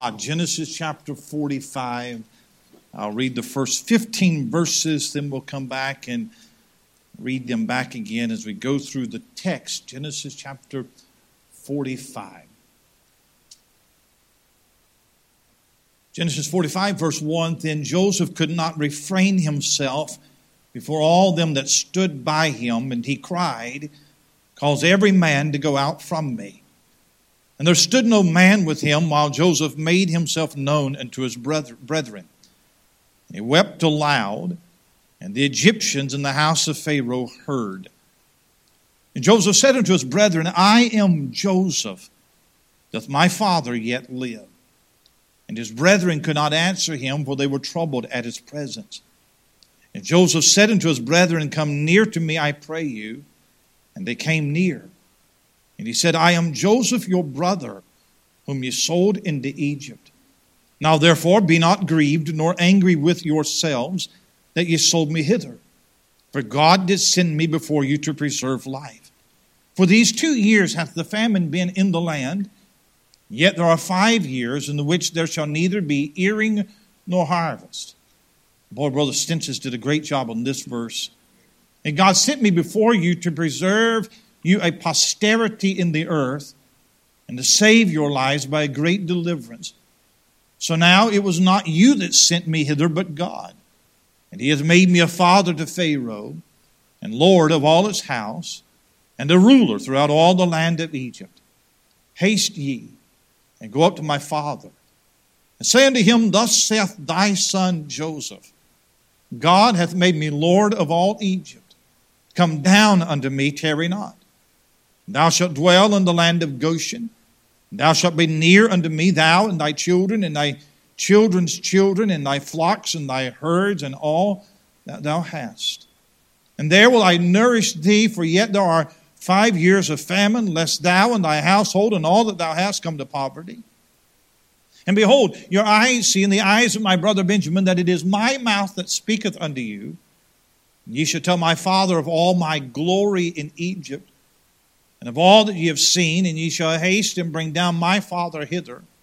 Genesis chapter 45. I'll read the first 15 verses, then we'll come back and read them back again as we go through the text. Genesis chapter 45. Genesis 45, verse 1, Then Joseph could not refrain himself before all them that stood by him, and he cried, Cause every man to go out from me. And there stood no man with him while Joseph made himself known unto his brethren. And he wept aloud, and the Egyptians in the house of Pharaoh heard. And Joseph said unto his brethren, I am Joseph. Doth my father yet live? And his brethren could not answer him, for they were troubled at his presence. And Joseph said unto his brethren, Come near to me, I pray you. And they came near. And he said, I am Joseph your brother, whom ye sold into Egypt. Now therefore be not grieved, nor angry with yourselves, that ye sold me hither. For God did send me before you to preserve life. For these 2 years hath the famine been in the land, yet there are 5 years in the which there shall neither be earing nor harvest. Boy, Brother Stensis did a great job on this verse. And God sent me before you to preserve you a posterity in the earth, and to save your lives by a great deliverance. So now it was not you that sent me hither, but God. And he hath made me a father to Pharaoh, and Lord of all his house, and a ruler throughout all the land of Egypt. Haste ye, and go up to my father, and say unto him, Thus saith thy son Joseph, God hath made me Lord of all Egypt. Come down unto me, tarry not. Thou shalt dwell in the land of Goshen. Thou shalt be near unto me, thou and thy children, and thy children's children, and thy flocks, and thy herds, and all that thou hast. And there will I nourish thee, for yet there are 5 years of famine, lest thou and thy household and all that thou hast come to poverty. And behold, your eyes see in the eyes of my brother Benjamin that it is my mouth that speaketh unto you. And ye shall tell my father of all my glory in Egypt, and of all that ye have seen, and ye shall haste and bring down my father hither. And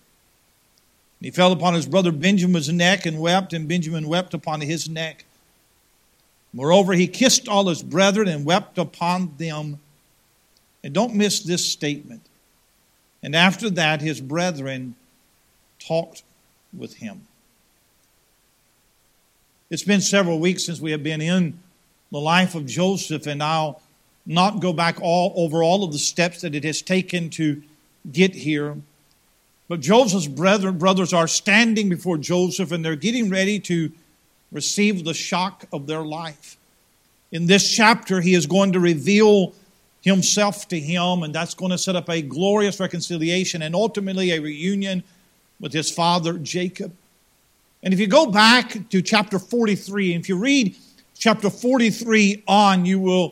he fell upon his brother Benjamin's neck and wept, and Benjamin wept upon his neck. Moreover, he kissed all his brethren and wept upon them. And don't miss this statement. And after that, his brethren talked with him. It's been several weeks since we have been in the life of Joseph, and I'll not go back over all of the steps that it has taken to get here. But Joseph's brothers are standing before Joseph, and they're getting ready to receive the shock of their life. In this chapter, he is going to reveal himself to him, and that's going to set up a glorious reconciliation and ultimately a reunion with his father Jacob. And if you go back to chapter 43, and if you read chapter 43 on, you will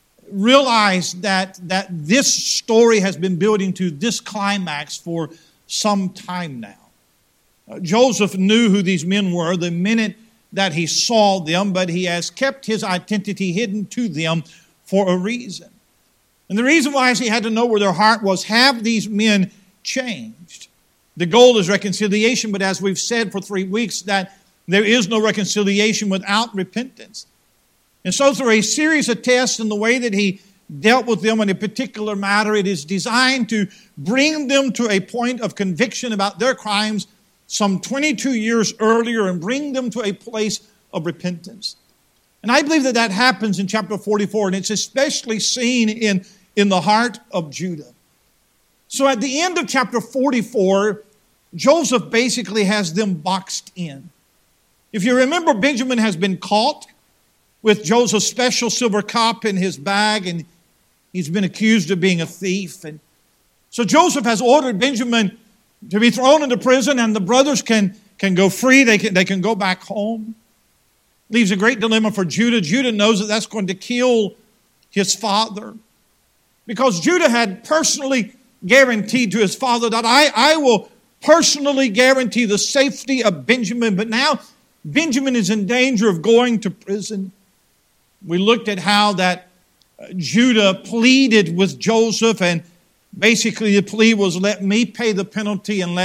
realize that this story has been building to this climax for some time now. Joseph knew who these men were the minute that he saw them, but he has kept his identity hidden to them for a reason. And the reason why is he had to know where their heart was. Have these men changed? The goal is reconciliation, but as we've said for 3 weeks, that there is no reconciliation without repentance. And so through a series of tests and the way that he dealt with them in a particular matter, it is designed to bring them to a point of conviction about their crimes some 22 years earlier and bring them to a place of repentance. And I believe that happens in chapter 44, and it's especially seen in the heart of Judah. So at the end of chapter 44, Joseph basically has them boxed in. If you remember, Benjamin has been caught with Joseph's special silver cup in his bag, and he's been accused of being a thief. And so Joseph has ordered Benjamin to be thrown into prison, and the brothers can go free. They can go back home. Leaves a great dilemma for Judah. Judah knows that that's going to kill his father, because Judah had personally guaranteed to his father that I will personally guarantee the safety of Benjamin. But now Benjamin is in danger of going to prison. We looked at how that Judah pleaded with Joseph, and basically the plea was, let me pay the penalty and let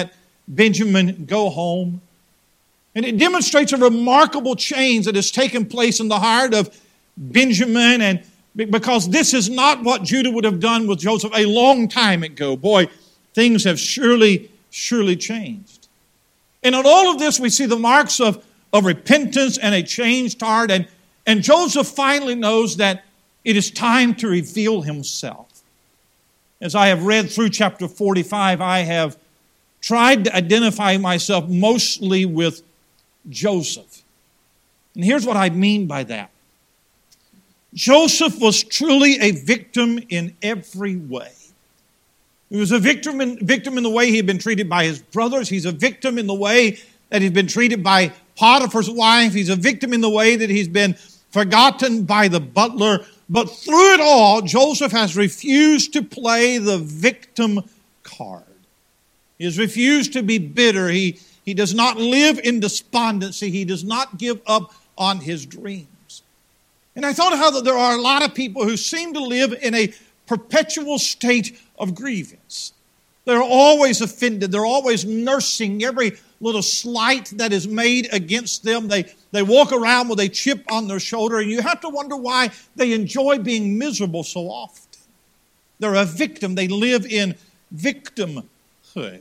Benjamin go home. And it demonstrates a remarkable change that has taken place in the heart of Benjamin, and because this is not what Judah would have done with Joseph a long time ago. Boy, things have surely changed. And in all of this, we see the marks of repentance and a changed heart. And Joseph finally knows that it is time to reveal himself. As I have read through chapter 45, I have tried to identify myself mostly with Joseph. And here's what I mean by that. Joseph was truly a victim in every way. He was a victim in the way he had been treated by his brothers. He's a victim in the way that he's been treated by Potiphar's wife. He's a victim in the way that he's been forgotten by the butler. But through it all, Joseph has refused to play the victim card. He has refused to be bitter. He does not live in despondency. He does not give up on his dreams. And I thought how that there are a lot of people who seem to live in a perpetual state of grievance. They're always offended. They're always nursing every little slight that is made against them. They walk around with a chip on their shoulder, and you have to wonder why they enjoy being miserable so often. They're a victim. They live in victimhood.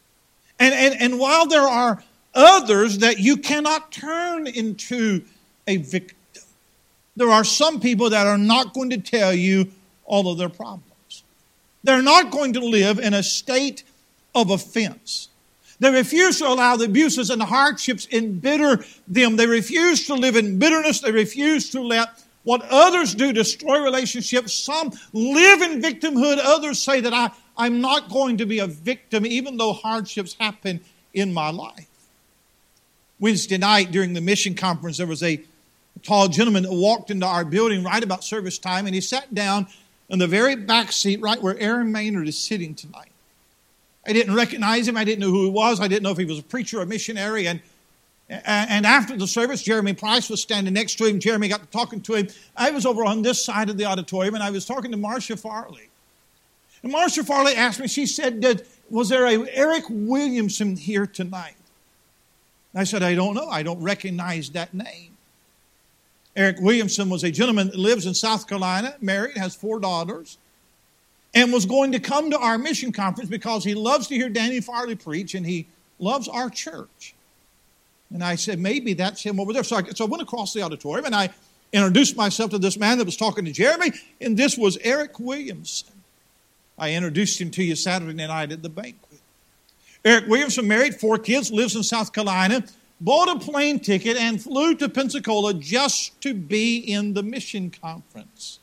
And while there are others that you cannot turn into a victim, there are some people that are not going to tell you all of their problems. They're not going to live in a state of offense. They refuse to allow the abuses and the hardships embitter them. They refuse to live in bitterness. They refuse to let what others do destroy relationships. Some live in victimhood. Others say that I'm not going to be a victim even though hardships happen in my life. Wednesday night during the mission conference, there was a tall gentleman that walked into our building right about service time, and he sat down in the very back seat right where Aaron Maynard is sitting tonight. I didn't recognize him. I didn't know who he was. I didn't know if he was a preacher or a missionary. And after the service, Jeremy Price was standing next to him. Jeremy got to talking to him. I was over on this side of the auditorium, and I was talking to Marcia Farley. And Marcia Farley asked me, she said, was there a Eric Williamson here tonight? I said, I don't know. I don't recognize that name. Eric Williamson was a gentleman that lives in South Carolina, married, has 4 daughters, and was going to come to our mission conference because he loves to hear Danny Farley preach, and he loves our church. And I said, maybe that's him over there. So I went across the auditorium, and I introduced myself to this man that was talking to Jeremy, and this was Eric Williamson. I introduced him to you Saturday night at the banquet. Eric Williamson, married, 4 kids, lives in South Carolina, bought a plane ticket and flew to Pensacola just to be in the mission conference.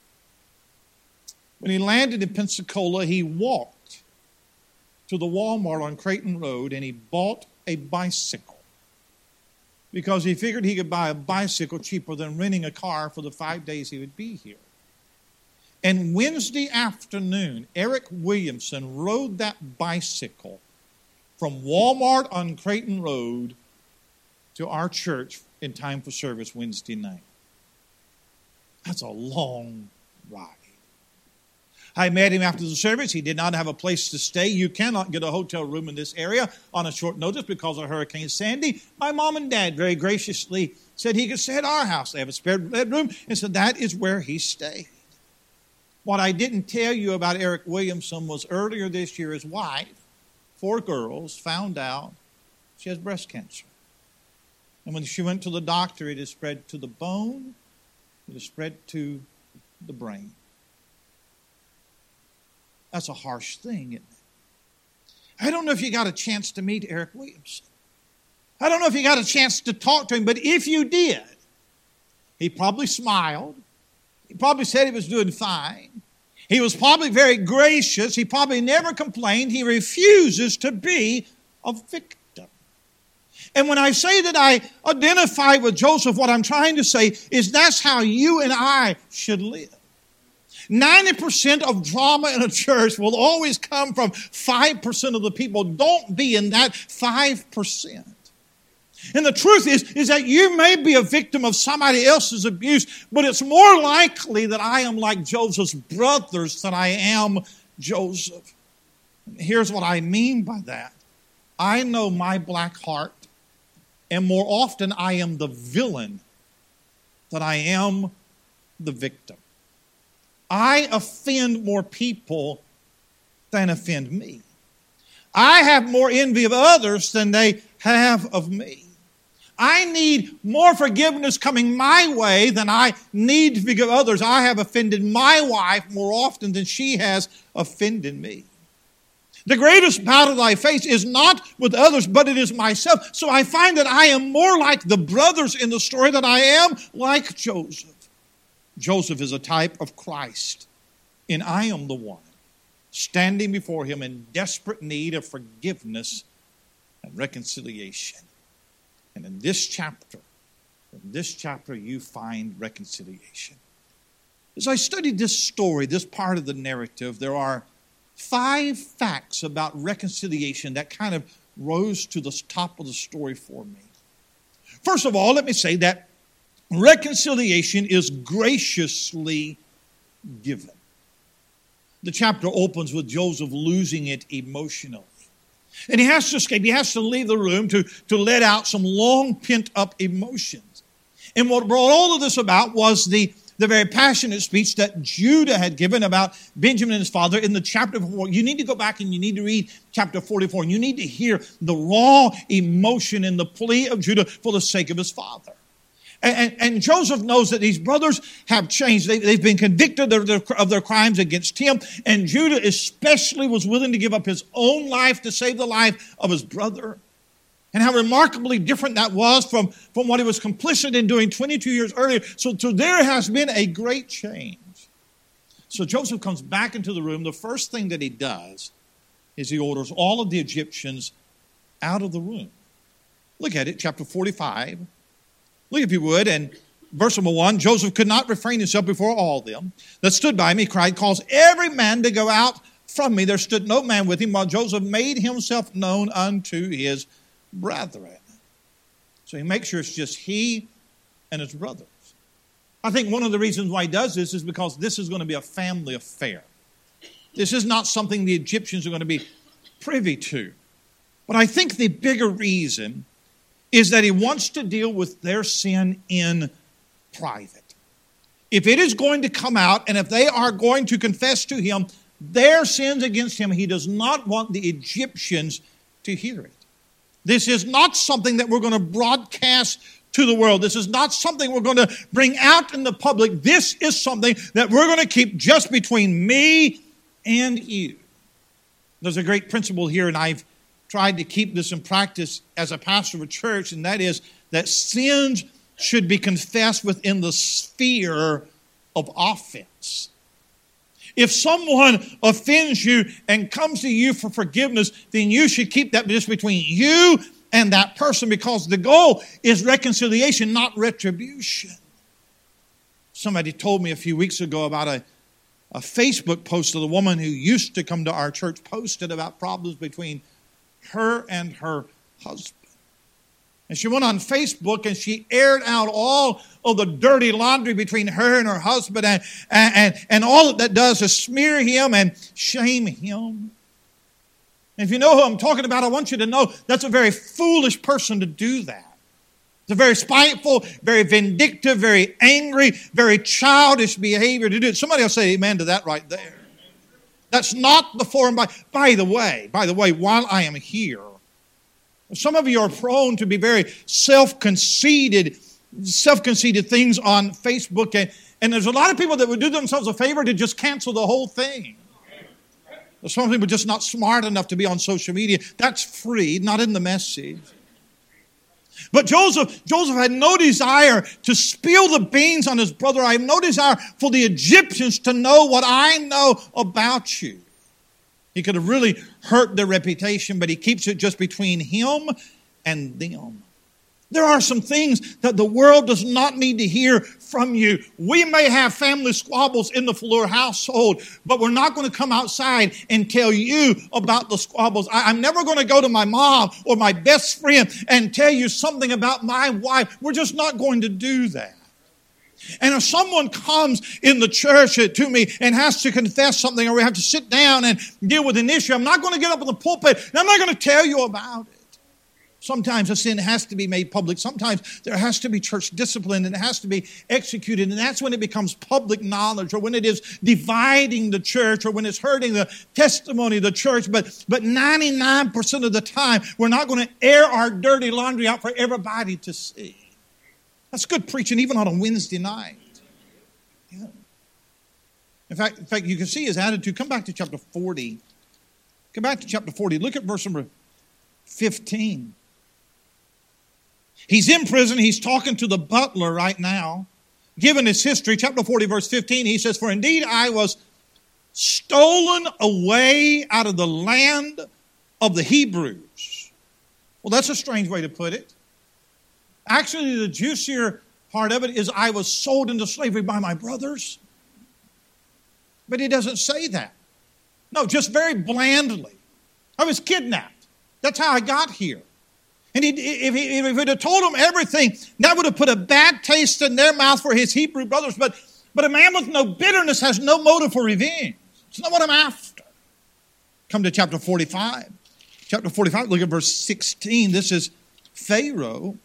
When he landed in Pensacola, he walked to the Walmart on Creighton Road and he bought a bicycle because he figured he could buy a bicycle cheaper than renting a car for the 5 days he would be here. And Wednesday afternoon, Eric Williamson rode that bicycle from Walmart on Creighton Road to our church in time for service Wednesday night. That's a long ride. I met him after the service. He did not have a place to stay. You cannot get a hotel room in this area on a short notice because of Hurricane Sandy. My mom and dad very graciously said he could stay at our house. They have a spare bedroom, and so that is where he stayed. What I didn't tell you about Eric Williamson was earlier this year, his wife, 4 girls, found out she has breast cancer. And when she went to the doctor, it is spread to the bone, it is spread to the brain. That's a harsh thing, isn't it? I don't know if you got a chance to meet Eric Williamson. I don't know if you got a chance to talk to him, but if you did, he probably smiled. He probably said he was doing fine. He was probably very gracious. He probably never complained. He refuses to be a victim. And when I say that I identify with Joseph, what I'm trying to say is that's how you and I should live. 90% of drama in a church will always come from 5% of the people. Don't be in that 5%. And the truth is that you may be a victim of somebody else's abuse, but it's more likely that I am like Joseph's brothers than I am Joseph. And here's what I mean by that. I know my black heart, and more often I am the villain than I am the victim. I offend more people than offend me. I have more envy of others than they have of me. I need more forgiveness coming my way than I need to forgive others. I have offended my wife more often than she has offended me. The greatest battle that I face is not with others, but it is myself. So I find that I am more like the brothers in the story than I am like Joseph. Joseph is a type of Christ, and I am the one standing before him in desperate need of forgiveness and reconciliation. And in this chapter, you find reconciliation. As I studied this story, this part of the narrative, there are 5 facts about reconciliation that kind of rose to the top of the story for me. First of all, let me say that reconciliation is graciously given. The chapter opens with Joseph losing it emotionally. And he has to escape. He has to leave the room to let out some long pent-up emotions. And what brought all of this about was the very passionate speech that Judah had given about Benjamin and his father in the chapter before. You need to go back and you need to read chapter 44. And you need to hear the raw emotion and the plea of Judah for the sake of his father. And Joseph knows that these brothers have changed. They've been convicted of their crimes against him. And Judah especially was willing to give up his own life to save the life of his brother. And how remarkably different that was from what he was complicit in doing 22 years earlier. So there has been a great change. So Joseph comes back into the room. The first thing that he does is he orders all of the Egyptians out of the room. Look at it, chapter 45. Look, if you would, and verse number 1, Joseph could not refrain himself before all them that stood by him. He cried, cause every man to go out from me. There stood no man with him, while Joseph made himself known unto his brethren. So he makes sure it's just he and his brothers. I think one of the reasons why he does this is because this is going to be a family affair. This is not something the Egyptians are going to be privy to. But I think the bigger reason is that he wants to deal with their sin in private. If it is going to come out, and if they are going to confess to him their sins against him, he does not want the Egyptians to hear it. This is not something that we're going to broadcast to the world. This is not something we're going to bring out in the public. This is something that we're going to keep just between me and you. There's a great principle here, and I've tried to keep this in practice as a pastor of a church, and that is that sins should be confessed within the sphere of offense. If someone offends you and comes to you for forgiveness, then you should keep that just between you and that person, because the goal is reconciliation, not retribution. Somebody told me a few weeks ago about a Facebook post that a woman who used to come to our church posted about problems between her and her husband. And she went on Facebook and she aired out all of the dirty laundry between her and her husband, and all that does is smear him and shame him. And if you know who I'm talking about, I want you to know that's a very foolish person to do that. It's a very spiteful, very vindictive, very angry, very childish behavior to do it. Somebody will say amen to that right there. That's not the forum. By the way, while I am here, some of you are prone to be very self-conceited things on Facebook. And there's a lot of people that would do themselves a favor to just cancel the whole thing. Some people are just not smart enough to be on social media. That's free, not in the message. But Joseph had no desire to spill the beans on his brother. I have no desire for the Egyptians to know what I know about you. He could have really hurt their reputation, but he keeps it just between him and them. There are some things that the world does not need to hear from you. We may have family squabbles in the Fuller household, but we're not going to come outside and tell you about the squabbles. I'm never going to go to my mom or my best friend and tell you something about my wife. We're just not going to do that. And if someone comes in the church to me and has to confess something, or we have to sit down and deal with an issue, I'm not going to get up in the pulpit and I'm not going to tell you about it. Sometimes a sin has to be made public. Sometimes there has to be church discipline and it has to be executed. And that's when it becomes public knowledge, or when it is dividing the church, or when it's hurting the testimony of the church. But 99% of the time, we're not going to air our dirty laundry out for everybody to see. That's good preaching even on a Wednesday night. Yeah. In fact, you can see his attitude. Come back to chapter 40. Come back to chapter 40. Look at verse number 15. He's in prison. He's talking to the butler right now. Given his history, chapter 40, verse 15, he says, "For indeed I was stolen away out of the land of the Hebrews." Well, that's a strange way to put it. Actually, the juicier part of it is I was sold into slavery by my brothers. But he doesn't say that. No, just very blandly. I was kidnapped. That's how I got here. And if he'd have told them everything, that would have put a bad taste in their mouth for his Hebrew brothers. But a man with no bitterness has no motive for revenge. It's not what I'm after. Come to chapter 45. Chapter 45, look at verse 16. This is Pharaoh.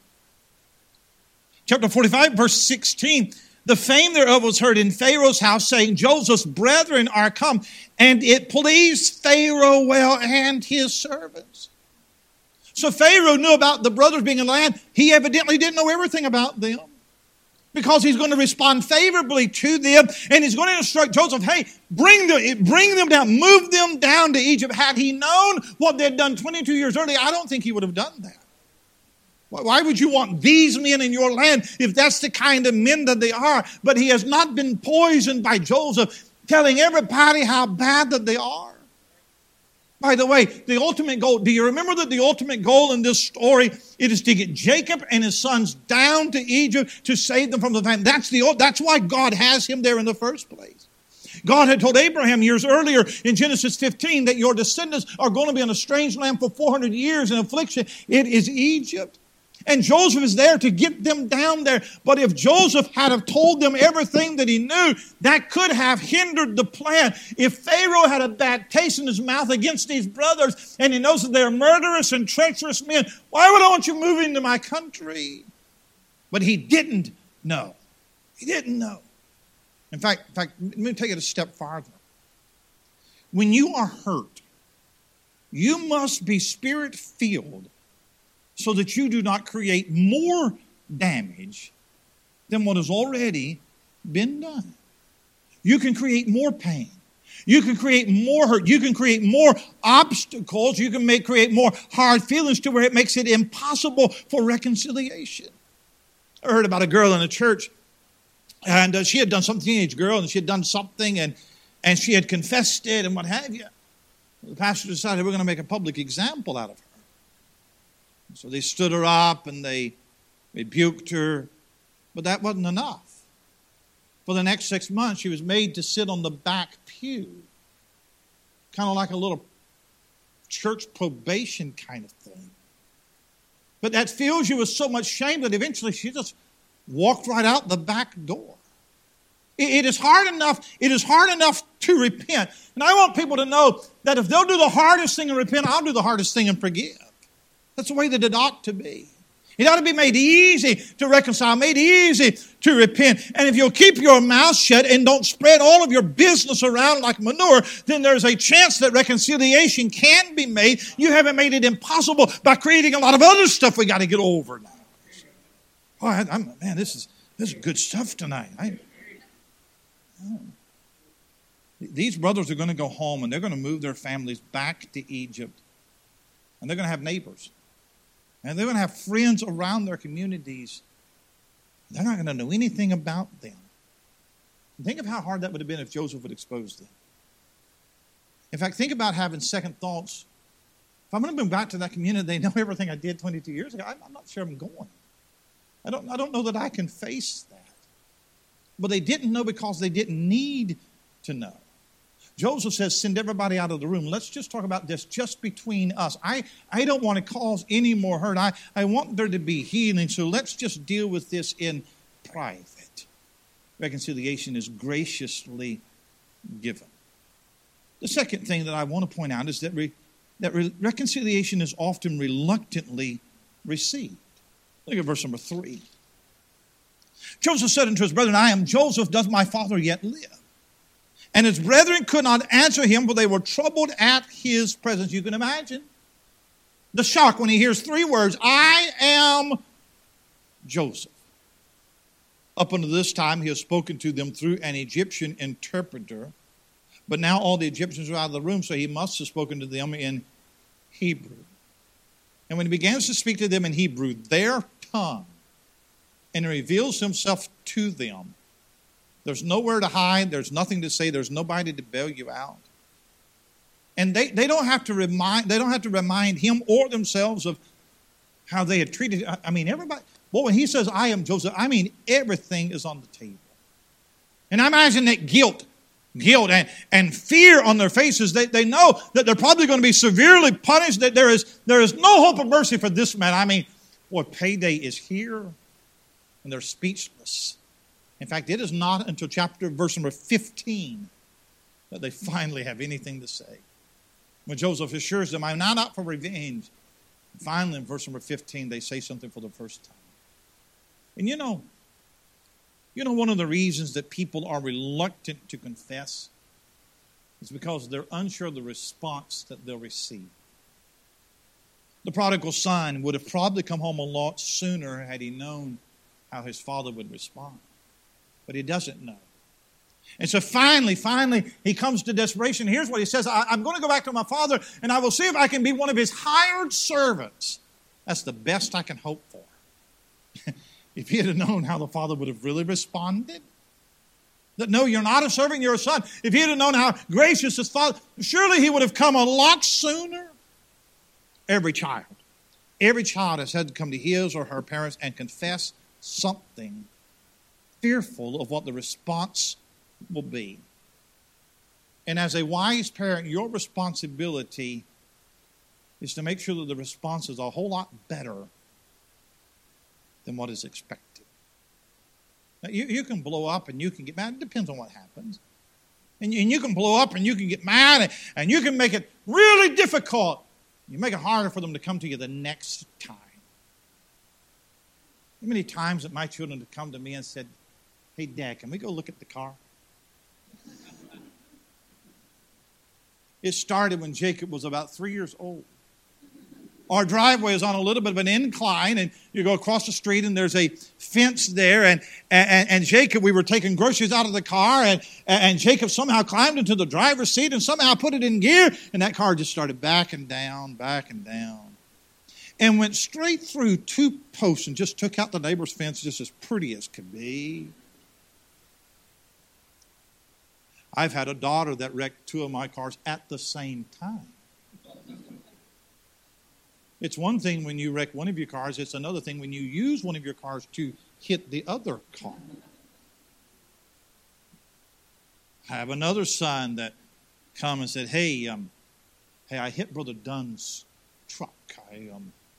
Chapter 45, verse 16. "The fame thereof was heard in Pharaoh's house, saying, Joseph's brethren are come. And it pleased Pharaoh well and his servants." So Pharaoh knew about the brothers being in the land. He evidently didn't know everything about them, because he's going to respond favorably to them. And he's going to instruct Joseph, hey, bring them down, move them down to Egypt. Had he known what they had done 22 years earlier, I don't think he would have done that. Why would you want these men in your land if that's the kind of men that they are? But he has not been poisoned by Joseph telling everybody how bad that they are. By the way, the ultimate goal, do you remember that the ultimate goal in this story, it is to get Jacob and his sons down to Egypt to save them from the famine. That's why God has him there in the first place. God had told Abraham years earlier in Genesis 15 that your descendants are going to be in a strange land for 400 years in affliction. It is Egypt. And Joseph is there to get them down there. But if Joseph had have told them everything that he knew, that could have hindered the plan. If Pharaoh had a bad taste in his mouth against these brothers, and he knows that they're murderous and treacherous men, why would I want you moving to my country? But he didn't know. He didn't know. In fact, let me take it a step farther. When you are hurt, you must be spirit-filled so that you do not create more damage than what has already been done. You can create more pain. You can create more hurt. You can create more obstacles. You can create more hard feelings to where it makes it impossible for reconciliation. I heard about a girl in a church, and she had done something, teenage girl, and she had done something, and she had confessed it and what have you. The pastor decided we're going to make a public example out of her. So they stood her up and they rebuked her. But that wasn't enough. For the next 6 months, she was made to sit on the back pew. Kind of like a little church probation kind of thing. But that fills you with so much shame that eventually she just walked right out the back door. It is hard enough to repent. And I want people to know that if they'll do the hardest thing and repent, I'll do the hardest thing and forgive. That's the way that it ought to be. It ought to be made easy to reconcile, made easy to repent. And if you'll keep your mouth shut and don't spread all of your business around like manure, then there's a chance that reconciliation can be made. You haven't made it impossible by creating a lot of other stuff we got to get over now. Oh, man, this is good stuff tonight. These brothers are going to go home and they're going to move their families back to Egypt. And they're going to have neighbors. And they're going to have friends around their communities. They're not going to know anything about them. Think of how hard that would have been if Joseph would expose them. In fact, think about having second thoughts. If I'm going to move back to that community, they know everything I did 22 years ago. I'm not sure I'm going. I don't know that I can face that. But they didn't know because they didn't need to know. Joseph says, send everybody out of the room. Let's just talk about this just between us. I don't want to cause any more hurt. I want there to be healing, so let's just deal with this in private. reconciliation is graciously given. The second thing that I want to point out is that reconciliation is often reluctantly received. Look at verse number 3. Joseph said unto his brethren, I am Joseph, doth my father yet live? And his brethren could not answer him, for they were troubled at his presence. You can imagine the shock when he hears 3 words, I am Joseph. Up until this time, he has spoken to them through an Egyptian interpreter. But now all the Egyptians are out of the room, so he must have spoken to them in Hebrew. And when he begins to speak to them in Hebrew, their tongue, and he reveals himself to them, there's nowhere to hide, there's nothing to say, there's nobody to bail you out. And they don't have to remind him or themselves of how they had treated. I mean, everybody. Well, when he says, I am Joseph, I mean, everything is on the table. And I imagine that guilt and fear on their faces. They know that they're probably going to be severely punished, that there is no hope of mercy for this man. I mean, boy, payday is here, and they're speechless. In fact, it is not until verse number 15 that they finally have anything to say. When Joseph assures them, I'm not out for revenge. Finally, in verse number 15, they say something for the first time. And you know one of the reasons that people are reluctant to confess is because they're unsure of the response that they'll receive. The prodigal son would have probably come home a lot sooner had he known how his father would respond. But he doesn't know. And so finally, he comes to desperation. Here's what he says, I'm going to go back to my father, and I will see if I can be one of his hired servants. That's the best I can hope for. If he had known how the father would have really responded, that no, you're not a servant, you're a son. If he had known how gracious his father, surely he would have come a lot sooner. Every child has had to come to his or her parents and confess something, fearful of what the response will be. And as a wise parent, your responsibility is to make sure that the response is a whole lot better than what is expected. Now, you can blow up and you can get mad. It depends on what happens. And you can blow up and you can get mad and you can make it really difficult. You make it harder for them to come to you the next time. How many times that my children have come to me and said, hey, Dad, can we go look at the car? It started when Jacob was about 3 years old. Our driveway is on a little bit of an incline, and you go across the street, and there's a fence there. And Jacob, we were taking groceries out of the car, and Jacob somehow climbed into the driver's seat and somehow put it in gear, and that car just started backing down, and went straight through 2 posts and just took out the neighbor's fence just as pretty as could be. I've had a daughter that wrecked 2 of my cars at the same time. It's one thing when you wreck one of your cars. It's another thing when you use one of your cars to hit the other car. I have another son that come and said, hey, I hit Brother Dunn's truck. I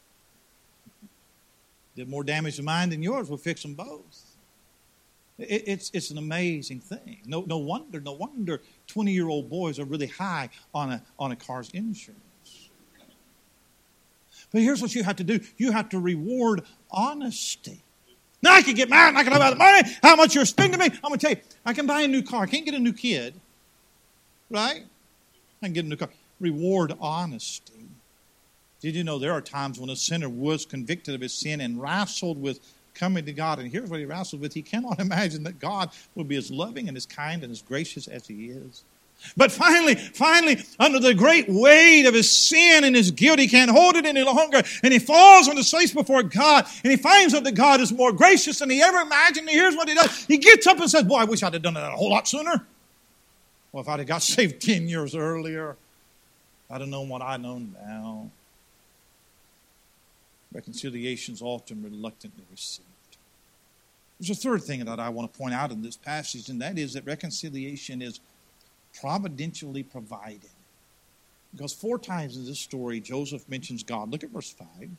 did more damage to mine than yours. We'll fix them both. It's an amazing thing. No wonder 20-year-old boys are really high on a car's insurance. But here's what you have to do. You have to reward honesty. Now I can get mad and I can talk about the money, how much you're spending to me. I'm going to tell you, I can buy a new car. I can't get a new kid. Right? I can get a new car. Reward honesty. Did you know there are times when a sinner was convicted of his sin and wrestled with coming to God? And here's what he wrestled with. He cannot imagine that God would be as loving and as kind and as gracious as he is. But finally, under the great weight of his sin and his guilt, he can't hold it any longer. And he falls on his face before God. And he finds out that God is more gracious than he ever imagined. And here's what he does. He gets up and says, boy, I wish I'd have done that a whole lot sooner. Well, if I'd have got saved 10 years earlier, I'd have known what I know now. Reconciliation is often reluctantly received. There's a third thing that I want to point out in this passage, and that is that reconciliation is providentially provided. Because 4 times in this story, Joseph mentions God. Look at verse 5.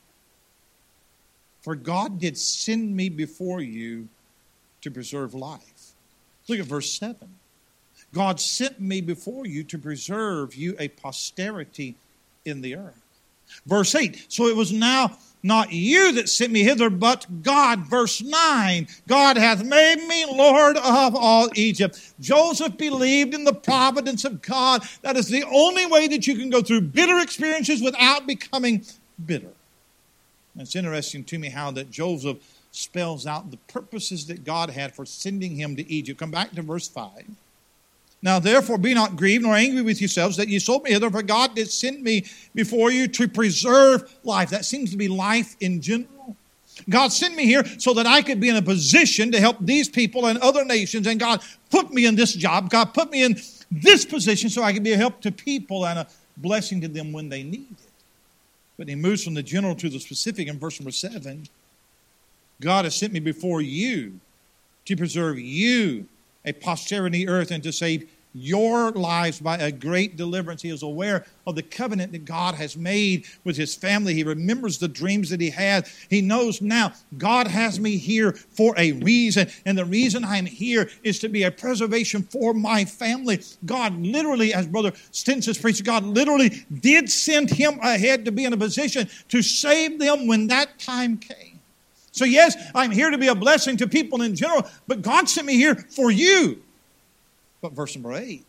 For God did send me before you to preserve life. Look at verse 7. God sent me before you to preserve you a posterity in the earth. Verse 8, so it was now not you that sent me hither, but God. Verse 9, God hath made me Lord of all Egypt. Joseph believed in the providence of God. That is the only way that you can go through bitter experiences without becoming bitter. And it's interesting to me how that Joseph spells out the purposes that God had for sending him to Egypt. Come back to verse 5. Now therefore be not grieved nor angry with yourselves that ye sold me hither, for God did send me before you to preserve life. That seems to be life in general. God sent me here so that I could be in a position to help these people and other nations. And God put me in this job. God put me in this position so I could be a help to people and a blessing to them when they need it. But he moves from the general to the specific in verse number 7. God has sent me before you to preserve you a posterity earth and to save your lives by a great deliverance. He is aware of the covenant that God has made with his family. He remembers the dreams that he had. He knows now God has me here for a reason. And the reason I'm here is to be a preservation for my family. God literally, as Brother Stinson preached, God literally did send him ahead to be in a position to save them when that time came. So yes, I'm here to be a blessing to people in general, but God sent me here for you. But verse number 8.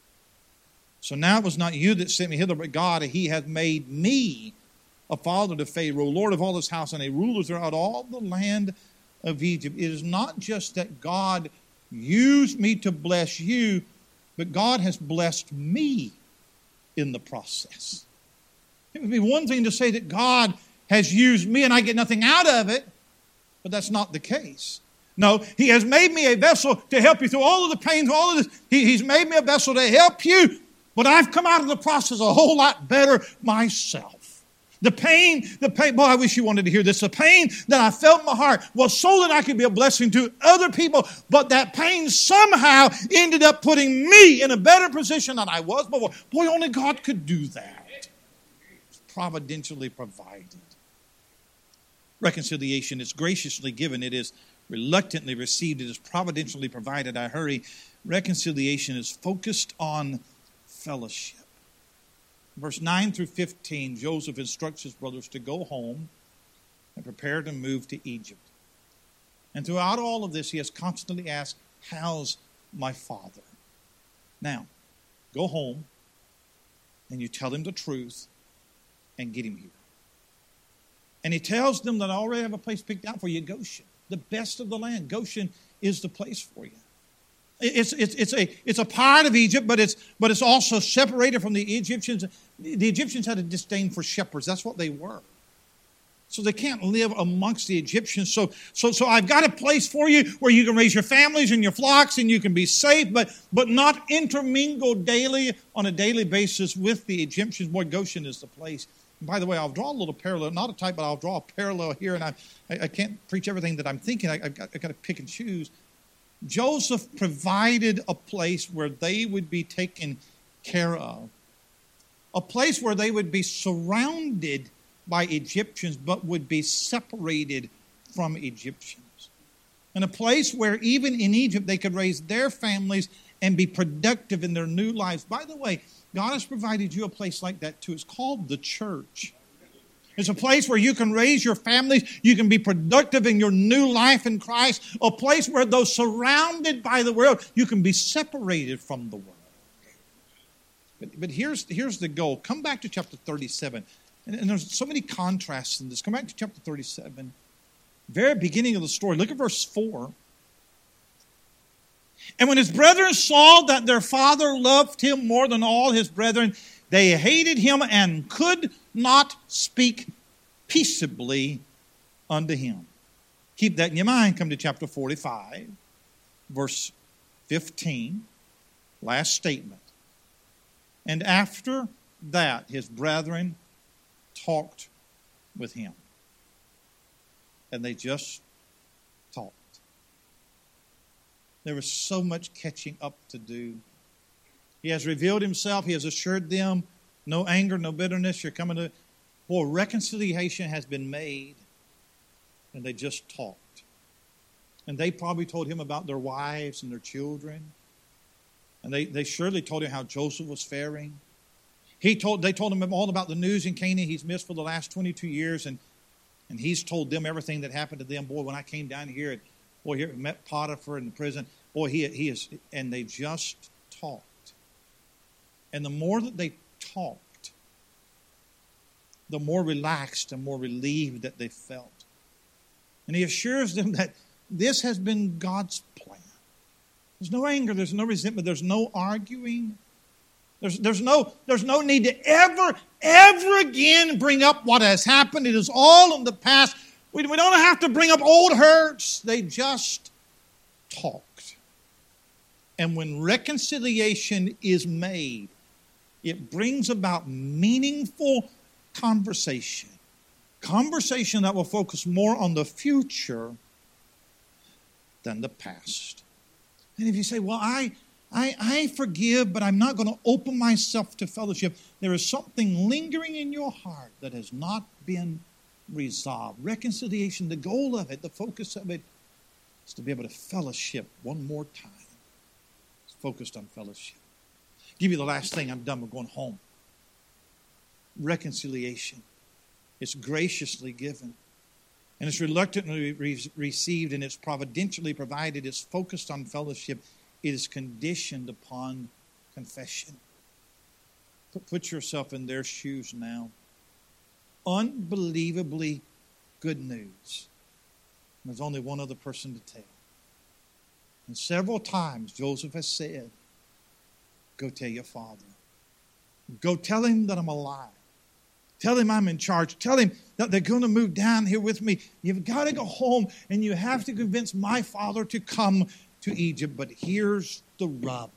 So now it was not you that sent me hither, but God. He hath made me a father to Pharaoh, Lord of all his house, and a ruler throughout all the land of Egypt. It is not just that God used me to bless you, but God has blessed me in the process. It would be one thing to say that God has used me and I get nothing out of it, but that's not the case. No, he has made me a vessel to help you through all of the pains, all of this. He's made me a vessel to help you, but I've come out of the process a whole lot better myself. The pain, boy, I wish you wanted to hear this. The pain that I felt in my heart was so that I could be a blessing to other people, but that pain somehow ended up putting me in a better position than I was before. Boy, only God could do that. It's providentially provided. Reconciliation is graciously given. It is reluctantly received. It is providentially provided. I hurry. Reconciliation is focused on fellowship. Verse 9 through 15, Joseph instructs his brothers to go home and prepare to move to Egypt. And throughout all of this, he has constantly asked, how's my father? Now, go home and you tell him the truth and get him here. And he tells them that I already have a place picked out for you, Goshen, the best of the land. Goshen is the place for you. It's a part of Egypt, but it's also separated from the Egyptians. The Egyptians had a disdain for shepherds. That's what they were. So they can't live amongst the Egyptians. So I've got a place for you where you can raise your families and your flocks and you can be safe, but not intermingle daily on a daily basis with the Egyptians. Boy, Goshen is the place. And by the way, I'll draw a little parallel, not a type, but I'll draw a parallel here, and I can't preach everything that I'm thinking. I've got to pick and choose. Joseph provided a place where they would be taken care of, a place where they would be surrounded by Egyptians, but would be separated from Egyptians, and a place where even in Egypt they could raise their families and be productive in their new lives. By the way, God has provided you a place like that too. It's called the church. It's a place where you can raise your families. You can be productive in your new life in Christ. A place where, though surrounded by the world, you can be separated from the world. But here's the goal. Come back to chapter 37. And there's so many contrasts in this. Come back to chapter 37. Very beginning of the story. Look at verse 4. And when his brethren saw that their father loved him more than all his brethren, they hated him and could not speak peaceably unto him. Keep that in your mind. Come to chapter 45, verse 15. Last statement. And after that, his brethren talked with him. And they just talked. There was so much catching up to do. He has revealed himself. He has assured them, no anger, no bitterness. You're coming to... Boy, reconciliation has been made. And they just talked. And they probably told him about their wives and their children. And they surely told him how Joseph was faring. They told him all about the news in Canaan he's missed for the last 22 years. And he's told them everything that happened to them. Boy, when I came down here, here met Potiphar in the prison. Boy, he is, and they just talked. And the more that they talked, the more relaxed and more relieved that they felt. And he assures them that this has been God's plan. There's no anger, there's no resentment, there's no arguing. There's no need to ever again bring up what has happened. It is all in the past. We don't have to bring up old hurts. They just talked. And when reconciliation is made, it brings about meaningful conversation. Conversation that will focus more on the future than the past. And if you say, well, I forgive, but I'm not going to open myself to fellowship, there is something lingering in your heart that has not been resolved. Reconciliation, the goal of it, the focus of it, is to be able to fellowship one more time. It's focused on fellowship. I'll give you the last thing, I'm done, we're going home. Reconciliation. It's graciously given. And it's reluctantly received, and it's providentially provided. It's focused on fellowship. It is conditioned upon confession. Put yourself in their shoes now. Unbelievably good news. There's only one other person to tell. And several times Joseph has said, go tell your father. Go tell him that I'm alive. Tell him I'm in charge. Tell him that they're going to move down here with me. You've got to go home and you have to convince my father to come to Egypt. But here's the rub.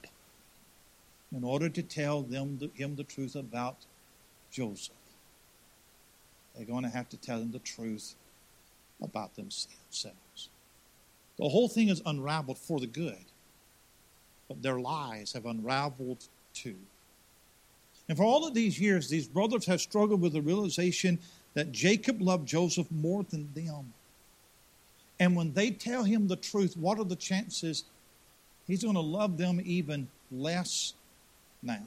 In order to tell him the truth about Joseph, they're going to have to tell him the truth about themselves. The whole thing is unraveled for the good, but their lies have unraveled too. And for all of these years, these brothers have struggled with the realization that Jacob loved Joseph more than them. And when they tell him the truth, what are the chances he's going to love them even less now?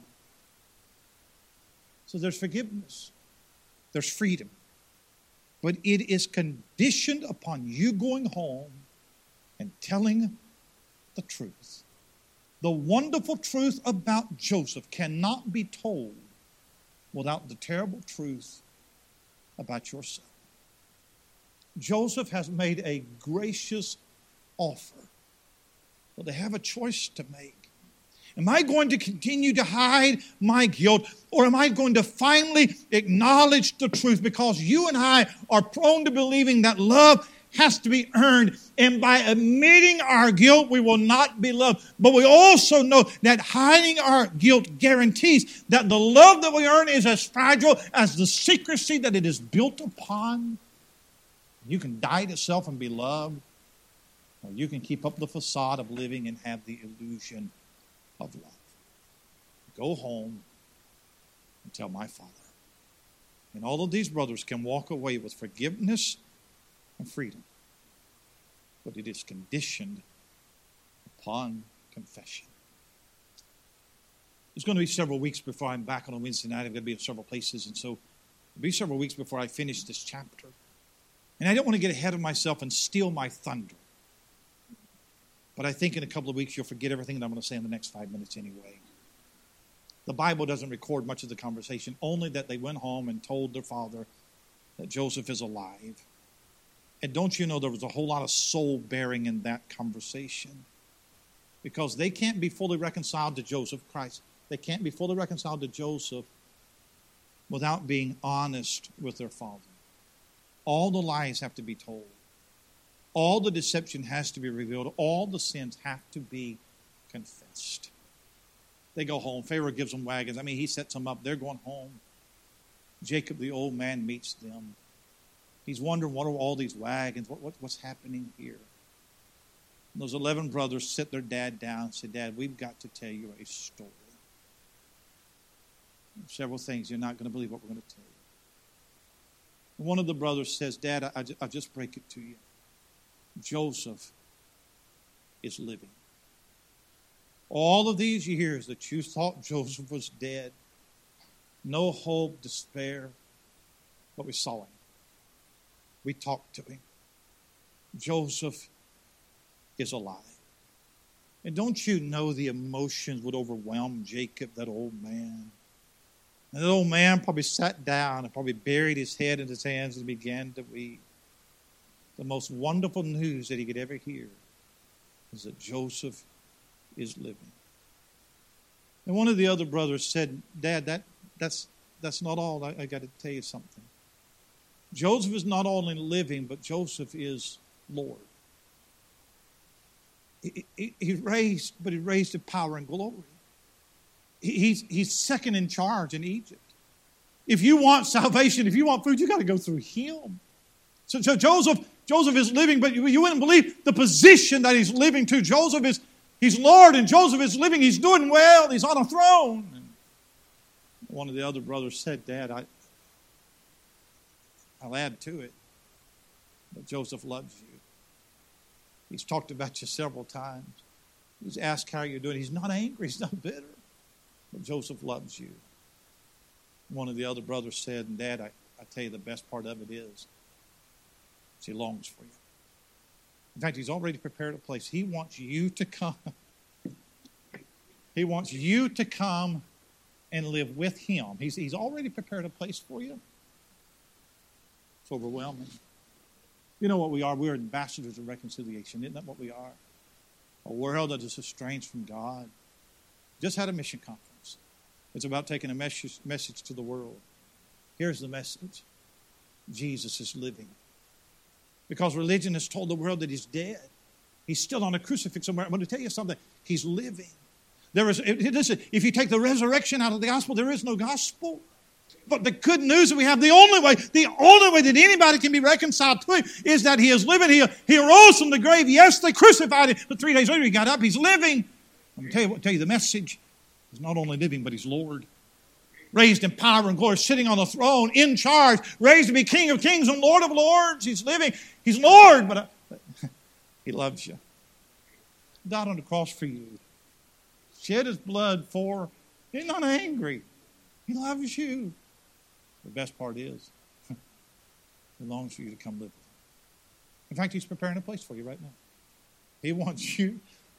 So there's forgiveness. There's freedom. But it is conditioned upon you going home and telling the truth. The wonderful truth about Joseph cannot be told without the terrible truth about yourself. Joseph has made a gracious offer, but they have a choice to make. Am I going to continue to hide my guilt, or am I going to finally acknowledge the truth? Because you and I are prone to believing that love has to be earned. And by admitting our guilt, we will not be loved. But we also know that hiding our guilt guarantees that the love that we earn is as fragile as the secrecy that it is built upon. You can die to self and be loved, or you can keep up the facade of living and have the illusion of love. Go home and tell my father. And all of these brothers can walk away with forgiveness and freedom. But it is conditioned upon confession. It's going to be several weeks before I'm back on a Wednesday night. I'm going to be in several places. And so it'll be several weeks before I finish this chapter. And I don't want to get ahead of myself and steal my thunder. But I think in a couple of weeks you'll forget everything that I'm going to say in the next 5 minutes anyway. The Bible doesn't record much of the conversation, only that they went home and told their father that Joseph is alive. And don't you know there was a whole lot of soul bearing in that conversation? Because they can't be fully reconciled to Joseph Christ. They can't be fully reconciled to Joseph without being honest with their father. All the lies have to be told. All the deception has to be revealed. All the sins have to be confessed. They go home. Pharaoh gives them wagons. He sets them up. They're going home. Jacob, the old man, meets them. He's wondering, what are all these wagons? What's happening here? And those 11 brothers sit their dad down and say, Dad, we've got to tell you a story. Several things. You're not going to believe what we're going to tell you. And one of the brothers says, Dad, I'll just break it to you. Joseph is living. All of these years that you thought Joseph was dead, no hope, despair, but we saw him. We talked to him. Joseph is alive. And don't you know the emotions would overwhelm Jacob, that old man? And that old man probably sat down and probably buried his head in his hands and began to weep. The most wonderful news that he could ever hear is that Joseph is living. And one of the other brothers said, Dad, that's not all. I got to tell you something. Joseph is not only living, but Joseph is Lord. He raised in power and glory. He's second in charge in Egypt. If you want salvation, if you want food, you got to go through him. So Joseph is living, but you wouldn't believe the position that he's living to. He's Lord, and Joseph is living. He's doing well. He's on a throne. And one of the other brothers said, Dad, I'll add to it, but Joseph loves you. He's talked about you several times. He's asked how you're doing. He's not angry. He's not bitter. But Joseph loves you. One of the other brothers said, Dad, I tell you the best part of it is he longs for you. In fact, he's already prepared a place. He wants you to come. He wants you to come and live with him. He's already prepared a place for you. It's overwhelming. You know what we are? We're ambassadors of reconciliation. Isn't that what we are? A world that is estranged from God. Just had a mission conference. It's about taking a message to the world. Here's the message. Jesus is living. Because religion has told the world that he's dead. He's still on a crucifix somewhere. I'm going to tell you something. He's living. Listen, if you take the resurrection out of the gospel, there is no gospel. But the good news that we have, the only way that anybody can be reconciled to him is that he is living. He arose from the grave. Yes, they crucified him, but 3 days later he got up. He's living. I'm going to tell you the message. He's not only living, but he's Lord. Raised in power and glory, sitting on the throne, in charge, raised to be King of kings and Lord of lords. He's living. He's Lord, but he loves you. He died on the cross for you. Shed his blood for. He's not angry. He loves you. The best part is, he longs for you to come live with him. In fact, he's preparing a place for you right now. He wants you.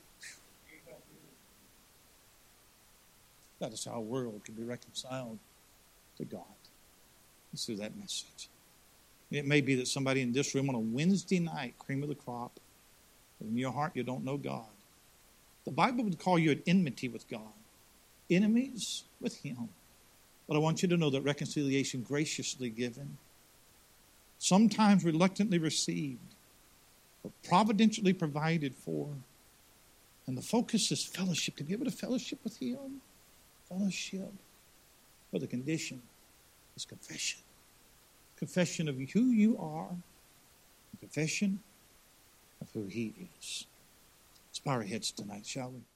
That is how a world can be reconciled to God. It's through that message. It may be that somebody in this room on a Wednesday night, cream of the crop, but in your heart you don't know God. The Bible would call you at enmity with God. Enemies with him. But I want you to know that reconciliation graciously given, sometimes reluctantly received, but providentially provided for. And the focus is fellowship. To be able to fellowship with him. Fellowship. But the condition is confession. Confession of who you are. Confession of who he is. Let's bow our heads tonight, shall we?